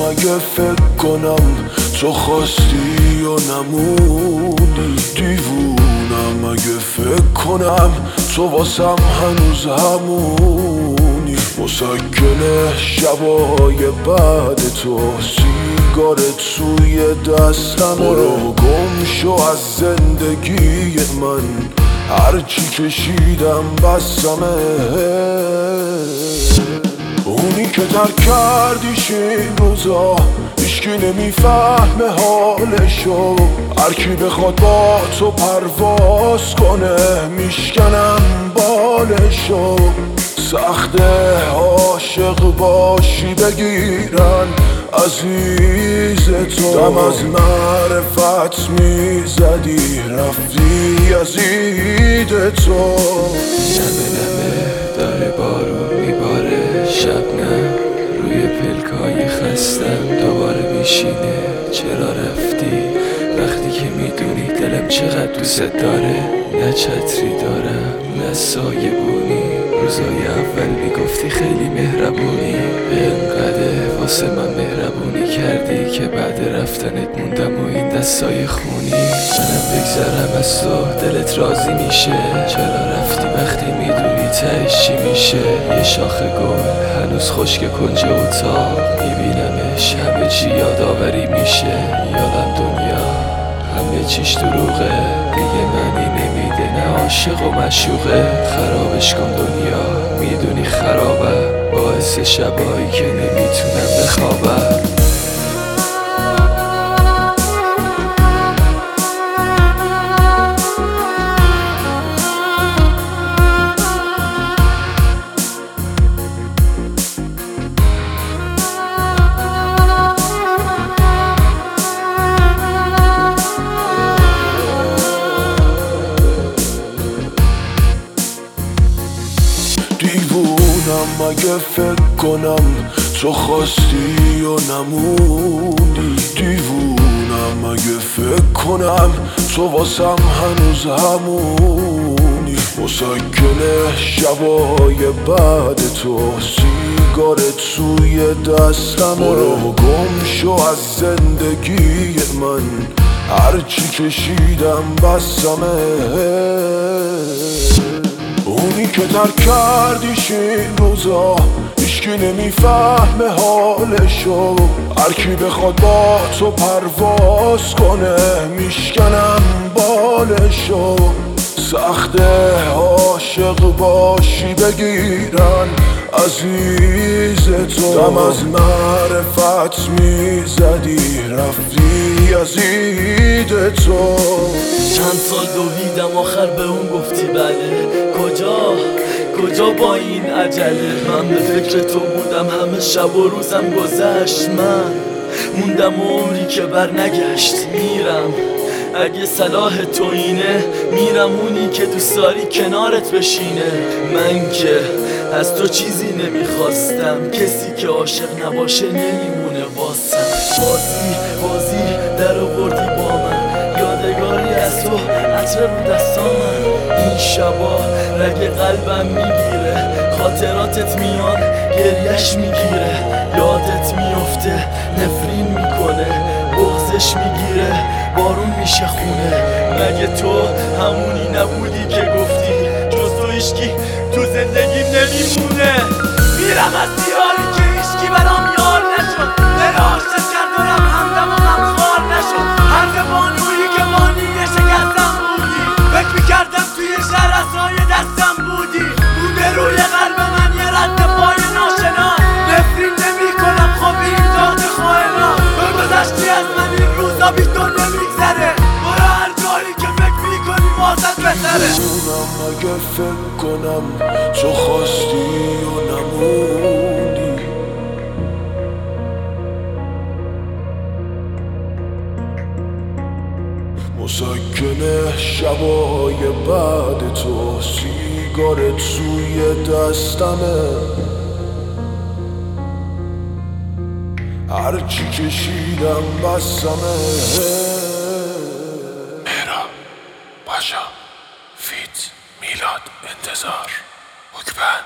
اگه فکر کنم تو خواستی و نمونی، دیوونم اگه فکر کنم تو واسم هنوز همونی. مسکن شبای بعد تو سیگار توی دستمه، برو گم شو از زندگی من، هرچی کشیدم بسمه. اونی که ترک کردیش این روزا هیچکی نمیفهمه حالشو، هرکی بخواد با تو پرواز کنه میشکنم بالشو. سخته عاشق باشی بگیرن عزیز تو، دم از معرفت میزدی رفتی از اید تو. نمه نمه داره بارون میباره، شبنم روی پلکای خستم دوباره میشینه. چرا رفتی وقتی که میدونی دلم چقدر دوست داره؟ نه چتری دارم نه سایه بونی، روزای اول میگفتی خیلی مهربونی، اینقدر واسه من مهربونی کردی که بعد رفتنت موندم و این دستای خونی. منم بگذرم از تو دلت راضی میشه؟ چرا رفتی وقتی میدونی تهش چی میشه؟ یه شاخه گل هنوز خشک کنج اتاق میبینمش، همه چی یادآوری میشه. یادم دنیا همه چیش دروغه، دیگه معنی نمیده نه عاشق و مشوقه. خرابش کن دنیا میدونی خرابم، باعث شبایی که نمیتونم بخوابم. دیوونم اگه فکر کنم تو خواستی و نمونی، دیوونم اگه فکر کنم تو واسم هنوز همونی. مسکن شبای بعد تو سیگار توی دستمه، برو گم شو از زندگی من، هرچی کشیدم بسمه. اونی که ترک کردیش این روزا هیچکی نمیفهمه حالشو، هرکی بخواد با تو پرواز کنه میشکنم بالشو. سخته عاشق باشی بگیرن عزیز تو، دم از معرفت میزدی رفتی از اید تو. چند سال دویدم آخر به اون گفتی بله، کجا با این عجله؟ من به فکر تو بودم همه شب و روزم گذشت، من موندم عمری که بر نگشت. میرم اگه صلاح تو اینه، میرم اونی که دوست داری کنارت بشینه. من که از تو چیزی نمیخواستم، کسی که عاشق نباشه نمیمونه واسم. بازی در آوردی با من، یادگاری از تو عطر رو دستامم. این شبا رگ قلبم میگیره، خاطراتت میان گریش میگیره. یادت میفته نفرین میکنه، بغزش میگیره بارون میشه خونه. مگه تو همونی نبودی که گفتی جز تو هیچکی تو زندگیم نمیمونه؟ میرم از دیاری که هیچکی برام یار نشد، دل عاشق کرد و رم همدم و غمخوار نشد. حرف بانویی که بانیه شکستم بودی، فکر میکردم توی شهر اسای دستم بودی. بوده روی قلب من یه رد پای ناشنا، نفرین نمی کنم خب این داغ خواهنا. گذشتی از من این روزا بی تو نمیگذره، برو هر جایی که فکر میکنی واسط بهتره. دیوونم اگه فکر کنم تو خواستی و نمونی، مسکن شبای بعد تو سیگار توی دستمه، هرچی کشیدم بسمه. مهراب پاشا فیت میلاد انتظار حکبن